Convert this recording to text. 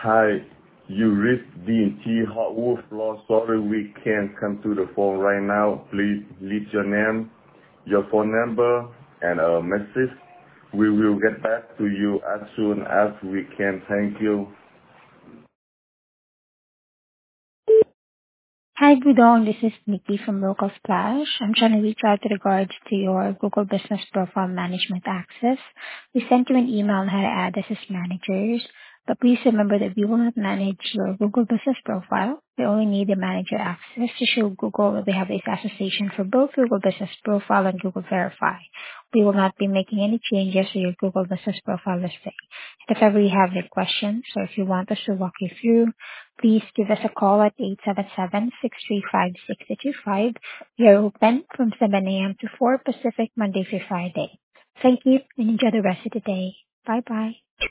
Hi, you reached D&T Hotwood Floor. Sorry, we can't come to the phone right now. Please leave your name, your phone number, and a message. We will get back to you as soon as we can. Thank you. Hi, Budong. This is Nikki from Local Splash. I'm trying to reach out with regards to your Google Business Profile Management access. We sent you an email on how to add us as managers, but please remember that we will not manage your Google Business Profile. We only need the manager access to show Google that we have this association for both Google Business Profile and Google Verify. We will not be making any changes to your Google Business Profile listing. If ever you have any questions or if you want us to walk you through, please give us a call at 877-635-6025. We are open from 7 a.m. to 4 Pacific, Monday through Friday. Thank you and enjoy the rest of the day. Bye-bye.